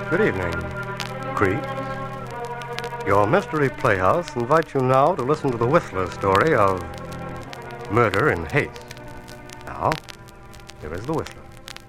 Good evening, creeps. Your Mystery Playhouse invites you now to listen to the Whistler story of Murder in Haste. Now, here is the Whistler.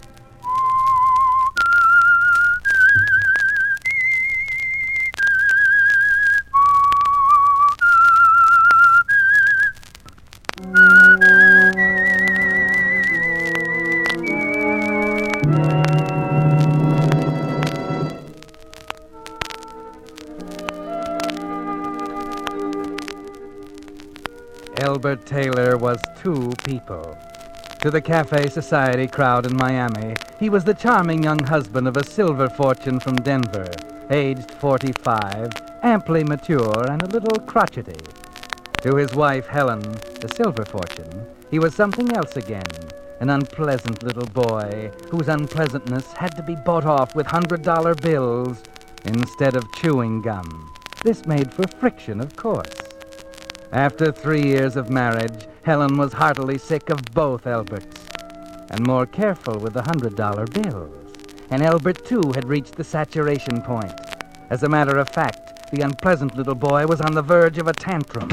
Elbert Taylor was two people. To the Cafe Society crowd in Miami, he was the charming young husband of a silver fortune from Denver, aged 45, amply mature, and a little crotchety. To his wife, Helen, the silver fortune, he was something else again, an unpleasant little boy whose unpleasantness had to be bought off with $100 bills instead of chewing gum. This made for friction, of course. After 3 years of marriage, Helen was heartily sick of both Elberts and more careful with the $100 bills. And Elbert, too, had reached the saturation point. As a matter of fact, the unpleasant little boy was on the verge of a tantrum.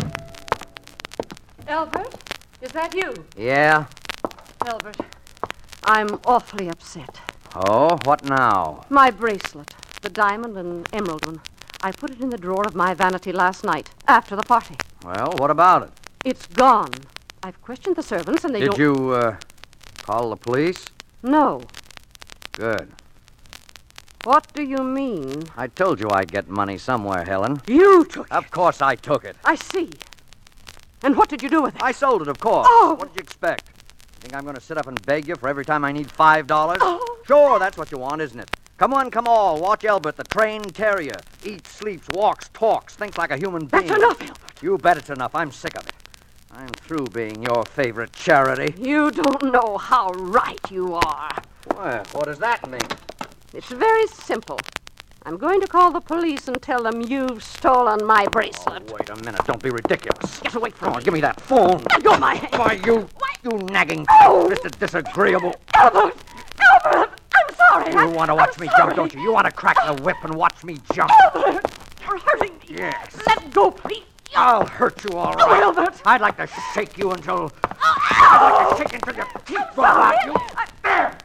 Elbert, is that you? Yeah? Elbert, I'm awfully upset. Oh, what now? My bracelet, the diamond and emerald one. I put it in the drawer of my vanity last night, after the party. Well, what about it? It's gone. I've questioned the servants and they don't... Did you, call the police? No. Good. What do you mean? I told you I'd get money somewhere, Helen. You took it. Of course I took it. I see. And what did you do with it? I sold it, of course. Oh! What did you expect? Think I'm going to sit up and beg you for every time I need $5? Oh! Sure, that's what you want, isn't it? Come on, come all. Watch Elbert, the trained terrier. Eats, sleeps, walks, talks, thinks like a human being. That's enough, Elbert. You bet it's enough. I'm sick of it. I'm through being your favorite charity. You don't know how right you are. Well, what does that mean? It's very simple. I'm going to call the police and tell them you've stolen my bracelet. Oh, wait a minute. Don't be ridiculous. Get away from Come on, me. give me that phone. Let go of my hand. Why, you nagging, Oh! Mr. Disagreeable. Albert! Albert! I'm sorry. You want to watch me jump, don't you? You want to crack the whip and watch me jump. Albert! You're hurting me. Yes. Let go, please. I'll hurt you all Oh, right. Albert! I'd like to shake you until... I'd like to shake you until your teeth fall out, you... There!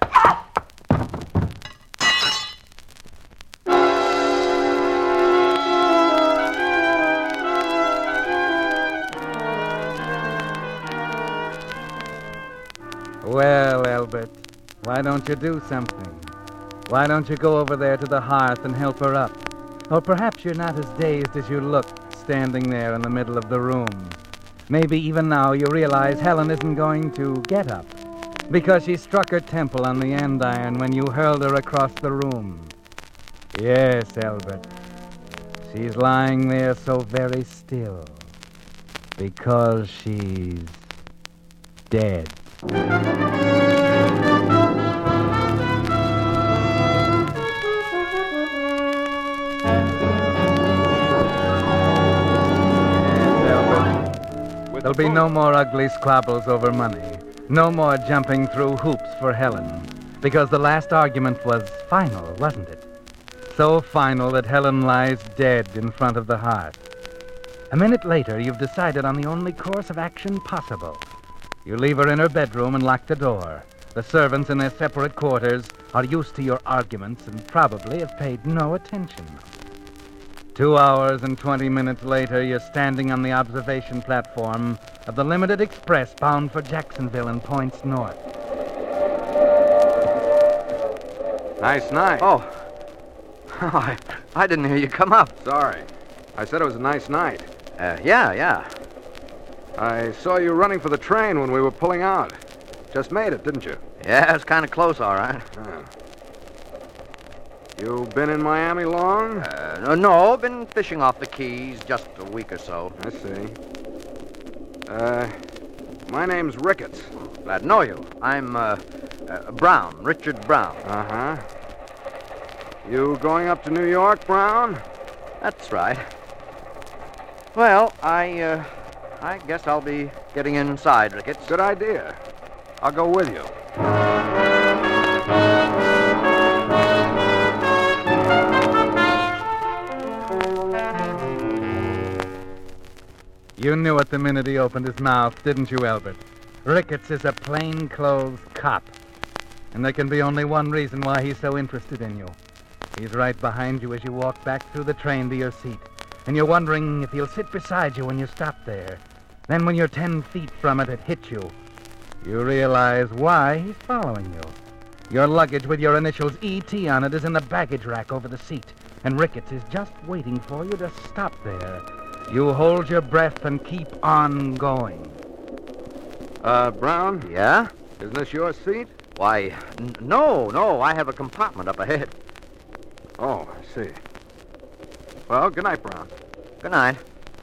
Well, Elbert, why don't you do something? Why don't you go over there to the hearth and help her up? Or perhaps you're not as dazed as you look, standing there in the middle of the room. Maybe even now you realize Helen isn't going to get up, because she struck her temple on the andiron when you hurled her across the room. Yes, Elbert, she's lying there so very still, because she's dead. There'll be no more ugly squabbles over money. No more jumping through hoops for Helen. Because the last argument was final, wasn't it? So final that Helen lies dead in front of the hearth. A minute later, you've decided on the only course of action possible. You leave her in her bedroom and lock the door. The servants in their separate quarters are used to your arguments and probably have paid no attention. 2 hours and 20 minutes later, you're standing on the observation platform of the Limited Express bound for Jacksonville and points north. Nice night. Oh, I didn't hear you come up. Sorry. I said it was a nice night. Yeah. I saw you running for the train when we were pulling out. Just made it, didn't you? Yeah, it's kind of close, all right. Yeah. You been in Miami long? No, been fishing off the Keys just a week or so. I see. My name's Ricketts. Glad to know you. I'm, Brown, Richard Brown. Uh-huh. You going up to New York, Brown? That's right. Well, I guess I'll be getting inside, Ricketts. Good idea. I'll go with you. You knew it the minute he opened his mouth, didn't you, Albert? Ricketts is a plainclothes cop. And there can be only one reason why he's so interested in you. He's right behind you as you walk back through the train to your seat. And you're wondering if he'll sit beside you when you stop there. Then when you're 10 feet from it hits you. You realize why he's following you. Your luggage with your initials E.T. on it is in the baggage rack over the seat. And Ricketts is just waiting for you to stop there. You hold your breath and keep on going. Brown, Yeah? isn't this your seat? Why, no. I have a compartment up ahead. Oh, I see. Well, good night, Brown. Good night.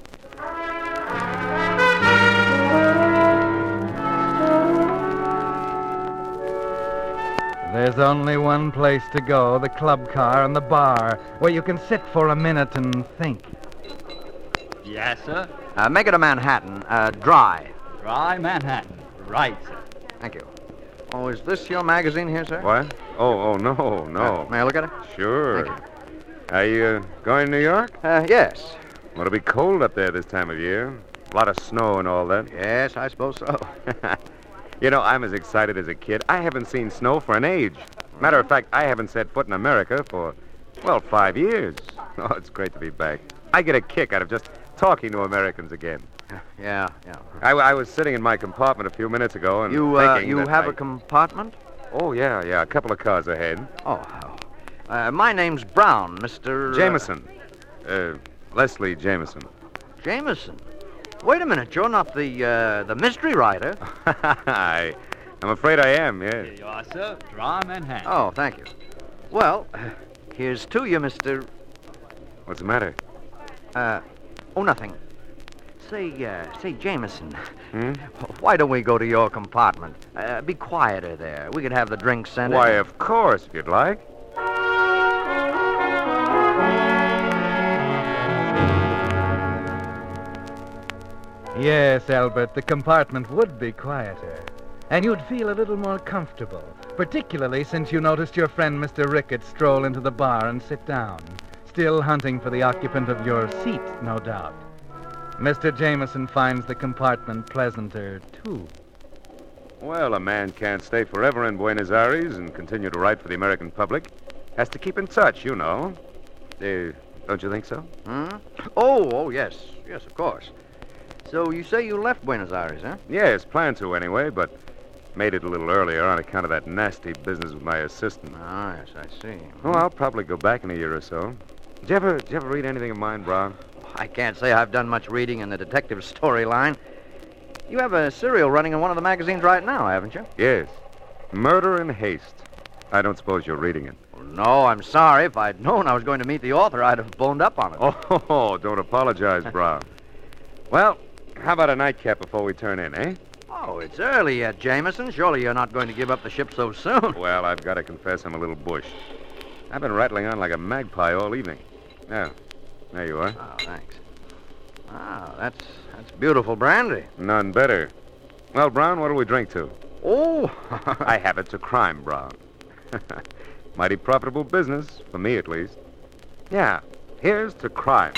There's only one place to go, the club car and the bar, where you can sit for a minute and think. Yes, sir. Make it a Manhattan, dry. Dry Manhattan. Right, sir. Thank you. Oh, is this your magazine here, sir? What? Oh, no. May I look at it? Sure. Thank Are you going to New York? Yes. Well, it'll be cold up there this time of year. A lot of snow and all that. Yes, I suppose so. You know, I'm as excited as a kid. I haven't seen snow for an age. Matter of fact, I haven't set foot in America for, 5 years. Oh, it's great to be back. I get a kick out of just talking to Americans again. Yeah. I was sitting in my compartment a few minutes ago and You thinking that have a compartment? Oh, yeah, a couple of cars ahead. My name's Brown, Mr. Jameson. Leslie Jameson. Jameson? Wait a minute, you're not the mystery writer. I'm afraid I am, yes. Here you are, sir. Dry Manhattan. Oh, thank you. Well, here's to you, Mr. What's the matter? Nothing. Say, Jameson. Hmm? Why don't we go to your compartment? Be quieter there. We could have the drinks sent Why, in. of course, if you'd like. Yes, Albert, the compartment would be quieter. And you'd feel a little more comfortable, particularly since you noticed your friend Mr. Ricketts stroll into the bar and sit down, still hunting for the occupant of your seat, no doubt. Mr. Jameson finds the compartment pleasanter, too. Well, a man can't stay forever in Buenos Aires and continue to write for the American public. Has to keep in touch, you know. Don't you think so? Oh, yes. Yes, of course. So you say you left Buenos Aires, huh? Yes, planned to anyway, but made it a little earlier on account of that nasty business with my assistant. Ah, yes, I see. Oh, I'll probably go back in a year or so. Did you ever read anything of mine, Brown? I can't say I've done much reading in the detective storyline. You have a serial running in one of the magazines right now, haven't you? Yes. Murder in Haste. I don't suppose you're reading it. No, I'm sorry. If I'd known I was going to meet the author, I'd have boned up on it. Oh, don't apologize, Brown. Well, how about a nightcap before we turn in, eh? Oh, it's early yet, Jameson. Surely you're not going to give up the ship so soon. Well, I've got to confess I'm a little bushed. I've been rattling on like a magpie all evening. Yeah, there you are. Oh, thanks. Ah, that's beautiful brandy. None better. Well, Brown, what'll we drink to? Oh, I have it to crime, Brown. Mighty profitable business, for me at least. Yeah, here's to crime.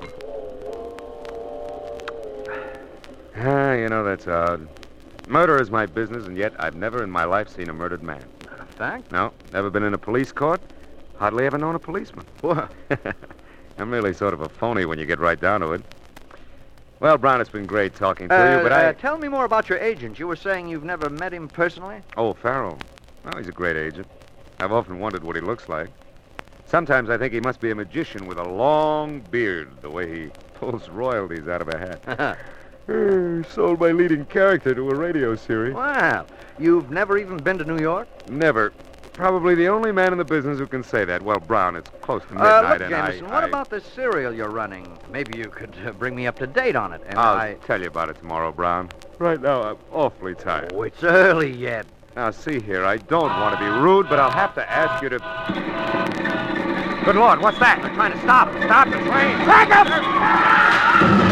That's odd. Murder is my business, and yet I've never in my life seen a murdered man. fact? No, never been in a police court. Hardly ever known a policeman. What? I'm really sort of a phony when you get right down to it. Well, Brown, it's been great talking to you, but Tell me more about your agent. You were saying you've never met him personally? Oh, Farrell. Well, he's a great agent. I've often wondered what he looks like. Sometimes I think he must be a magician with a long beard, the way he pulls royalties out of a hat. Sold my leading character to a radio series. Well, you've never even been to New York? Never. Probably the only man in the business who can say that. Well, Brown, it's close to midnight, look, Jameson, what about this serial you're running? Maybe you could bring me up to date on it. And I'll tell you about it tomorrow, Brown. Right now, I'm awfully tired. Oh, it's early yet. Now, see here, I don't want to be rude, but I'll have to ask you to... Good Lord, what's that? They're trying to stop. Stop the train. Back up!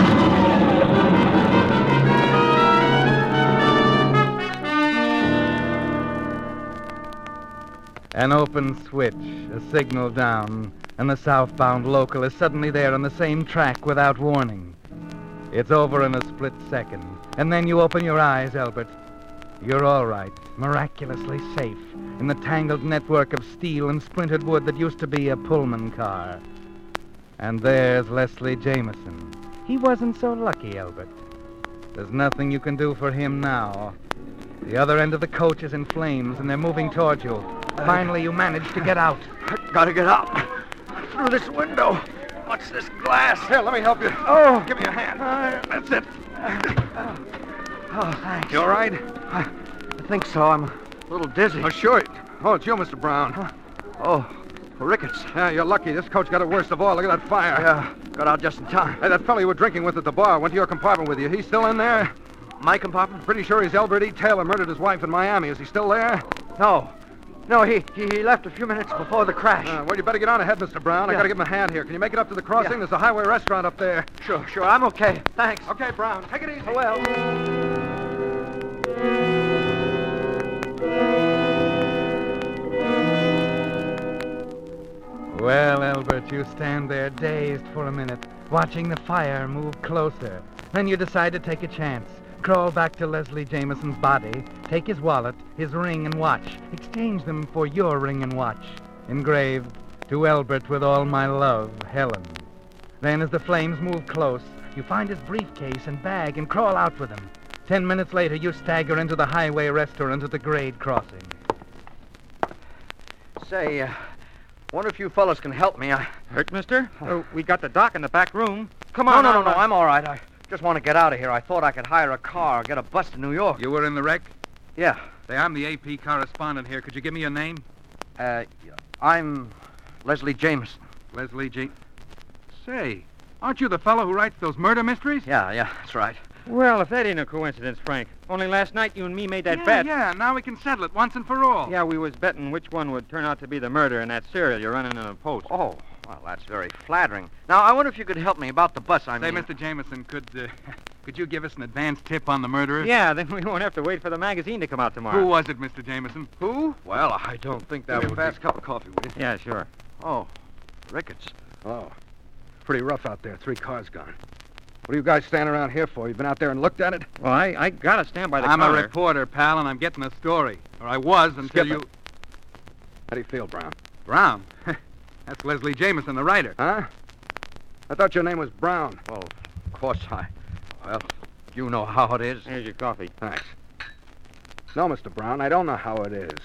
An open switch, a signal down, and the southbound local is suddenly there on the same track without warning. It's over in a split second. And then you open your eyes, Albert. You're all right, miraculously safe, in the tangled network of steel and splintered wood that used to be a Pullman car. And there's Leslie Jameson. He wasn't so lucky, Albert. There's nothing you can do for him now. The other end of the coach is in flames, and they're moving towards you. Finally, you manage to get out. Gotta get out. Through this window. What's this glass? Here, let me help you. Oh. Give me a hand. That's it. Oh, thanks. You all right? I think so. I'm a little dizzy. Oh, sure. Oh, it's you, Mr. Brown. Oh, rickets. Yeah, you're lucky. This coach got it worst of all. Look at that fire. Yeah, got out just in time. Hey, that fellow you were drinking with at the bar went to your compartment with you. He's still in there? My compartment? Pretty sure he's Elbert E. Taylor, murdered his wife in Miami. Is he still there? No, he left a few minutes before the crash. Well, you better get on ahead, Mr. Brown. I Yeah. gotta give him a hand here. Can you make it up to the crossing? Yeah. There's a highway restaurant up there. Sure, I'm okay. Thanks. Okay, Brown. Take it easy. Well. Well, Albert, you stand there dazed for a minute, watching the fire move closer. Then you decide to take a chance. Crawl back to Leslie Jameson's body, take his wallet, his ring and watch, exchange them for your ring and watch. Engraved, to Albert with all my love, Helen. Then as the flames move close, you find his briefcase and bag and crawl out with him. 10 minutes later, you stagger into the highway restaurant at the grade crossing. Say, wonder if you fellas can help me. Hurt, mister? We got the doc in the back room. Come on. No, I'm all right. I just want to get out of here. I thought I could hire a car, get a bus to New York. You were in the wreck? Yeah. Say, I'm the AP correspondent here. Could you give me your name? I'm Leslie Jameson. Leslie G. Say, aren't you the fellow who writes those murder mysteries? Yeah, that's right. Well, if that ain't a coincidence, Frank. Only last night you and me made that bet. Yeah, now we can settle it once and for all. Yeah, we was betting which one would turn out to be the murder in that serial you're running in the Post. Oh, well, that's very flattering. Now, I wonder if you could help me about the bus, Say, Mr. Jameson, could you give us an advance tip on the murderer? Yeah, then we won't have to wait for the magazine to come out tomorrow. Who was it, Mr. Jameson? Who? Well, I don't think that Give me would a fast cup of coffee, will you? Yeah, sure. Oh, rickets. Oh. Pretty rough out there. 3 cars gone. What are you guys standing around here for? You been out there and looked at it? Well, I gotta stand by the I'm counter. a reporter, pal, and I'm getting a story. Or I was until Skip you... it. How do you feel, Brown? Brown? That's Leslie Jameson, the writer. Huh? I thought your name was Brown. Well, of course well, you know how it is. Here's your coffee. Thanks. No, Mr. Brown, I don't know how it is.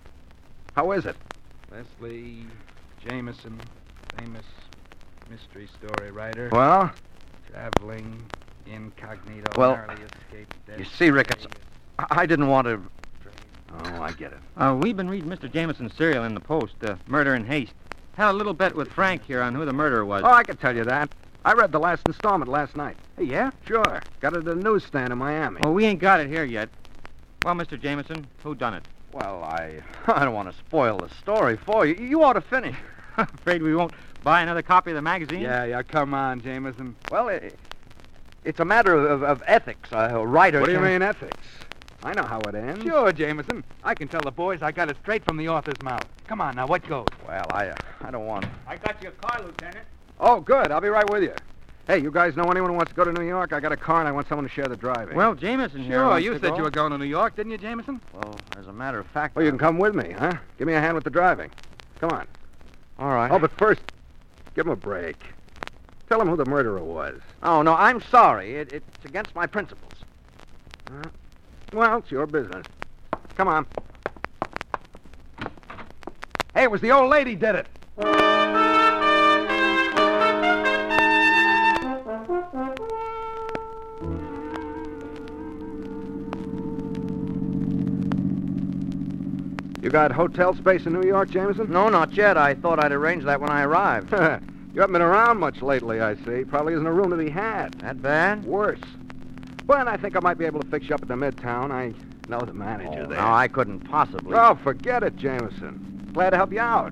How is it? Leslie Jameson, famous mystery story writer. Well? Traveling incognito, Well, narrowly escaped death. You see, Ricketts, I didn't want to... Oh, I get it. We've been reading Mr. Jameson's serial in the Post, Murder in Haste. Had a little bet with Frank here on who the murderer was. Oh, I can tell you that. I read the last installment last night. Hey, yeah? Sure. Got it at a newsstand in Miami. Well, we ain't got it here yet. Well, Mr. Jameson, who done it? Well, I don't want to spoil the story for you. You ought to finish. Afraid we won't buy another copy of the magazine? Yeah, come on, Jameson. Well, it's a matter of ethics. A writer... What do you mean, ethics? I know how it ends. Sure, Jameson. I can tell the boys I got it straight from the author's mouth. Come on, now, what goes? Well, I don't want... I got your car, Lieutenant. Oh, good. I'll be right with you. Hey, you guys know anyone who wants to go to New York? I got a car and I want someone to share the driving. Well, Jameson here Sure, wants you to said go. you were going to New York, didn't you, Jameson? Well, as a matter of fact... Well, you can come with me, huh? Give me a hand with the driving. Come on. All right. Oh, but first, give him a break. Tell him who the murderer was. Oh, no, I'm sorry. It's against my principles. Well, it's your business. Come on. Hey, it was the old lady did it. You got hotel space in New York, Jameson? No, not yet. I thought I'd arrange that when I arrived. You haven't been around much lately, I see. Probably isn't a room to be had. That bad? Worse. But I think I might be able to fix you up at the Midtown. I know the manager there. No, I couldn't possibly. Oh, forget it, Jameson. Glad to help you out.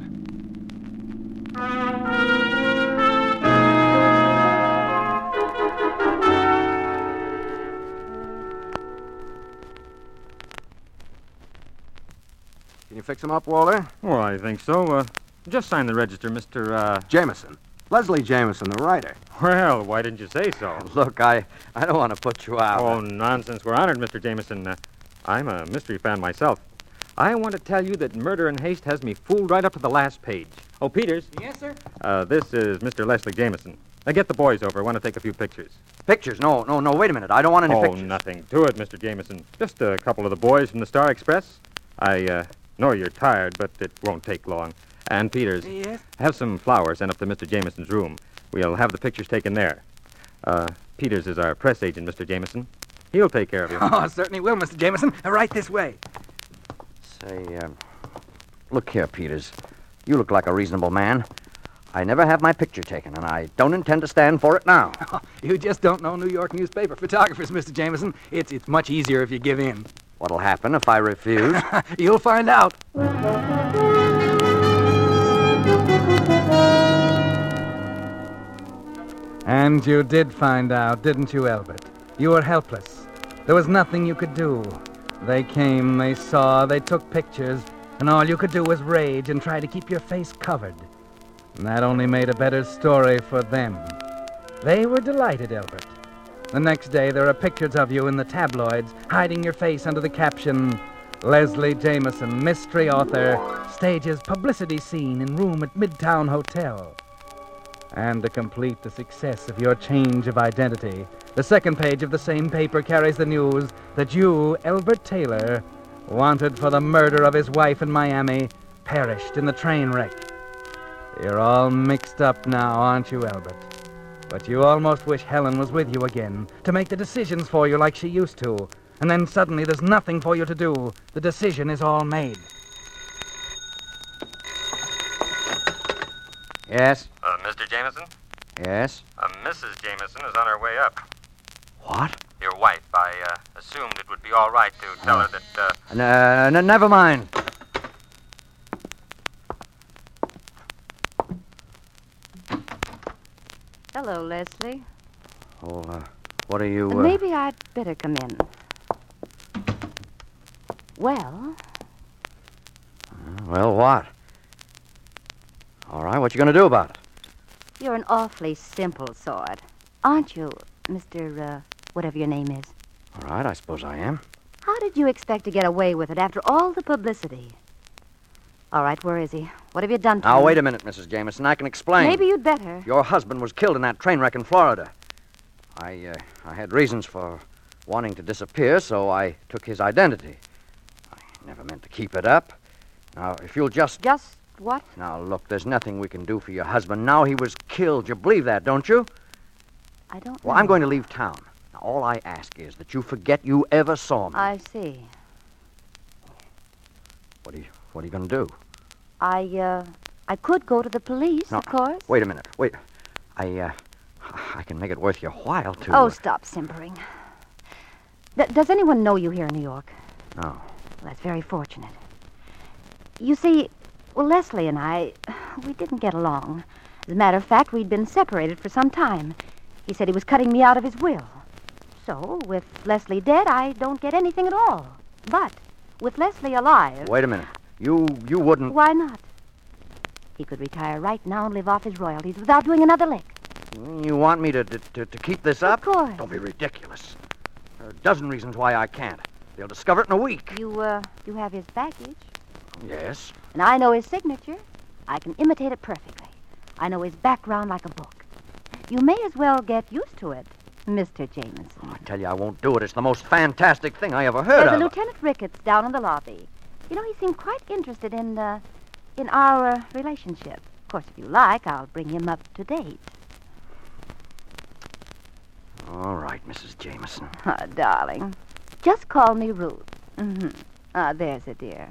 Can you fix him up, Walter? Well, I think so. Just sign the register, Mr. Jameson. Leslie Jameson, the writer. Well, why didn't you say so? Look, I don't want to put you out. Oh, nonsense. We're honored, Mr. Jameson. I'm a mystery fan myself. I want to tell you that Murder in Haste has me fooled right up to the last page. Oh, Peters. Yes, sir? This is Mr. Leslie Jameson. Get the boys over. I want to take a few pictures. Pictures? No, wait a minute. I don't want any pictures. Oh, nothing to it, Mr. Jameson. Just a couple of the boys from the Star Express. I know you're tired, but it won't take long. And Peters. Yes? Have some flowers sent up to Mr. Jameson's room. We'll have the pictures taken there. Peters is our press agent, Mr. Jameson. He'll take care of you. Oh, certainly will, Mr. Jameson. Right this way. Say, look here, Peters. You look like a reasonable man. I never have my picture taken, and I don't intend to stand for it now. Oh, you just don't know New York newspaper photographers, Mr. Jameson. It's much easier if you give in. What'll happen if I refuse? You'll find out. And you did find out, didn't you, Albert? You were helpless. There was nothing you could do. They came, they saw, they took pictures, and all you could do was rage and try to keep your face covered. And that only made a better story for them. They were delighted, Albert. The next day, there are pictures of you in the tabloids, hiding your face under the caption, Leslie Jameson, mystery author, stages publicity scene in room at Midtown Hotel. And to complete the success of your change of identity, the second page of the same paper carries the news that you, Albert Taylor, wanted for the murder of his wife in Miami, perished in the train wreck. You're all mixed up now, aren't you, Albert? But you almost wish Helen was with you again, to make the decisions for you like she used to. And then suddenly there's nothing for you to do. The decision is all made. Yes? Mr. Jameson? Yes? Mrs. Jameson is on her way up. What? Your wife. I assumed it would be all right to tell her that, Never mind. Hello, Leslie. Oh, what are you... Maybe I'd better come in. Well? Well, what? All right, what you going to do about it? You're an awfully simple sort, aren't you, Mr. Whatever your name is? All right, I suppose I am. How did you expect to get away with it after all the publicity? All right, where is he? What have you done to him? Now, wait a minute, Mrs. Jameson. I can explain. Maybe you'd better. Your husband was killed in that train wreck in Florida. I had reasons for wanting to disappear, so I took his identity. I never meant to keep it up. Now, if you'll just... Just what? Now, look, there's nothing we can do for your husband. Now he was killed. You believe that, don't you? I don't Well, know. I'm going to leave town. Now, all I ask is that you forget you ever saw me. I see. What are you going to do? I could go to the police, No, of course. Wait a minute. Wait. I can make it worth your while to... Oh, stop simpering. Does anyone know you here in New York? No. Well, that's very fortunate. You see, well, Leslie and I, we didn't get along. As a matter of fact, we'd been separated for some time. He said he was cutting me out of his will. So, with Leslie dead, I don't get anything at all. But with Leslie alive... Wait a minute. You wouldn't... Why not? He could retire right now and live off his royalties without doing another lick. You want me to keep this up? Of course. Don't be ridiculous. There are a dozen reasons why I can't. They'll discover it in a week. You have his baggage. Yes. And I know his signature. I can imitate it perfectly. I know his background like a book. You may as well get used to it, Mr. Jameson. I tell you, I won't do it. It's the most fantastic thing I ever heard There's of. a Lieutenant Ricketts down in the lobby. You know, he seemed quite interested in our relationship. Of course, if you like, I'll bring him up to date. All right, Mrs. Jameson. Oh, darling. Just call me Ruth. Mm-hmm. Ah, there's a dear.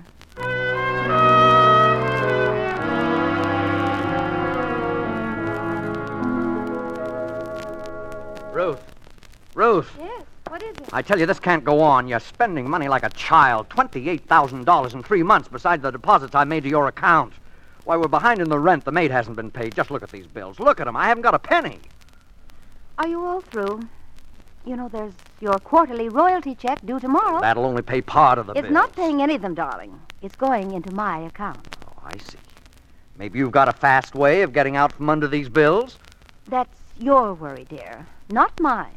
Ruth. Yes, what is it? I tell you, this can't go on. You're spending money like a child. $28,000 in 3 months besides the deposits I made to your account. Why, we're behind in the rent. The maid hasn't been paid. Just look at these bills. Look at them. I haven't got a penny. Are you all through? You know, there's your quarterly royalty check due tomorrow. That'll only pay part of the It's bills. not paying any of them, darling. It's going into my account. Oh, I see. Maybe you've got a fast way of getting out from under these bills? That's your worry, dear, not mine.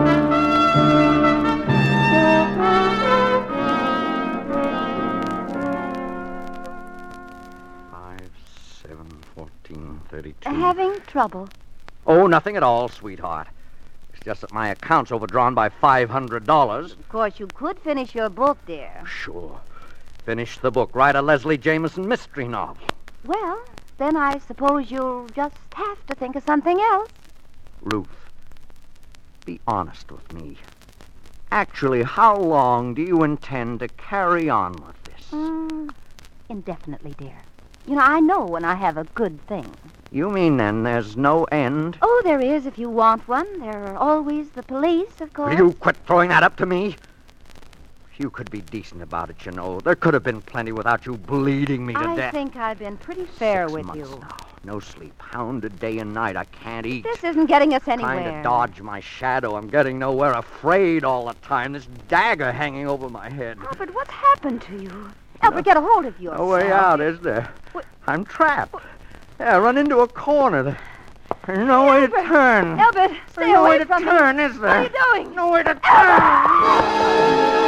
32. Having trouble? Oh, nothing at all, sweetheart. It's just that my account's overdrawn by $500. Of course, you could finish your book, dear. Sure. Finish the book. Write a Leslie Jameson mystery novel. Well, then I suppose you'll just have to think of something else. Ruth, be honest with me. Actually, how long do you intend to carry on with this? Indefinitely, dear. You know, I know when I have a good thing. You mean then there's no end? Oh, there is if you want one. There are always the police, of course. Will you quit throwing that up to me? You could be decent about it, you know. There could have been plenty without you bleeding me to death. I think I've been pretty fair 6 with months you. Now. No sleep. Hounded day and night. I can't eat. This isn't getting us anywhere. Trying to dodge my shadow. I'm getting nowhere. Afraid all the time. This dagger hanging over my head. Albert, what's happened to you? Albert, get a hold of yourself. No way out, is there? I'm trapped. Yeah, run into a corner. There's no way to turn. Albert, stay There's no away way to from turn, me. is there? What are you doing? No way to turn.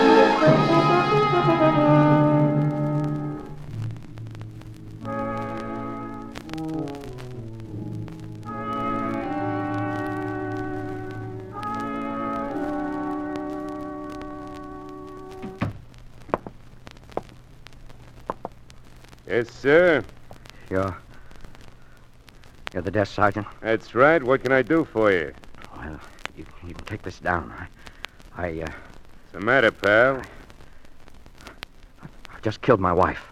Yes, sir. You're the desk sergeant? That's right. What can I do for you? Well, you can take this down. What's the matter, pal? I've just killed my wife.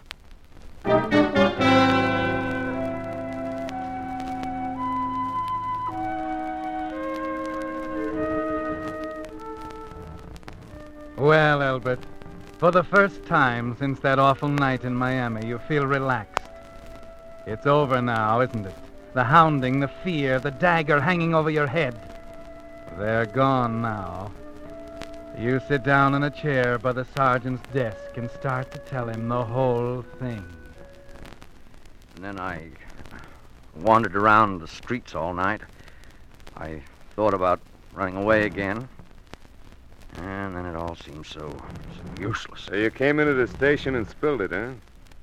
Well, Albert, for the first time since that awful night in Miami, you feel relaxed. It's over now, isn't it? The hounding, the fear, the dagger hanging over your head. They're gone now. You sit down in a chair by the sergeant's desk and start to tell him the whole thing. And then I wandered around the streets all night. I thought about running away again. And then it all seemed so useless. So you came into the station and spilled it, huh?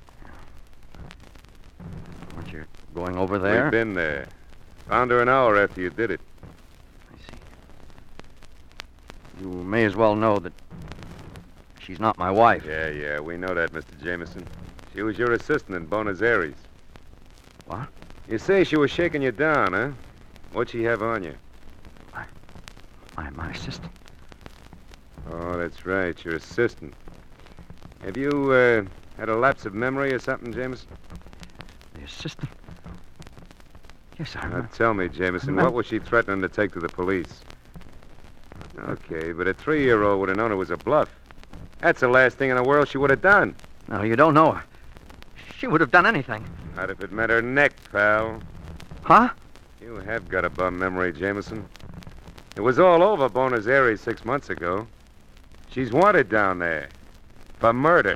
Weren't you going over there? We've been there. Found her an hour after you did it. I see. You may as well know that she's not my wife. Yeah, we know that, Mr. Jameson. She was your assistant in Buenos Aires. What? You say she was shaking you down, huh? What'd she have on you? My assistant. Oh, that's right, your assistant. Have you, had a lapse of memory or something, Jameson? The assistant? Yes, I Now, remember. tell me, Jameson, what was she threatening to take to the police? Okay, but a 3-year-old would have known it was a bluff. That's the last thing in the world she would have done. No, you don't know her. She would have done anything. Not if it meant her neck, pal. Huh? You have got a bum memory, Jameson. It was all over Buenos Aires 6 months ago. She's wanted down there for murder.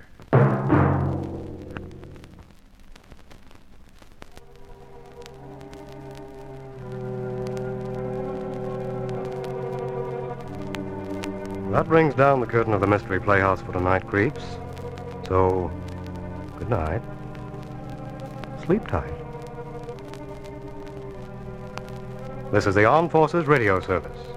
That brings down the curtain of the Mystery Playhouse for tonight, creeps. So, good night. Sleep tight. This is the Armed Forces Radio Service.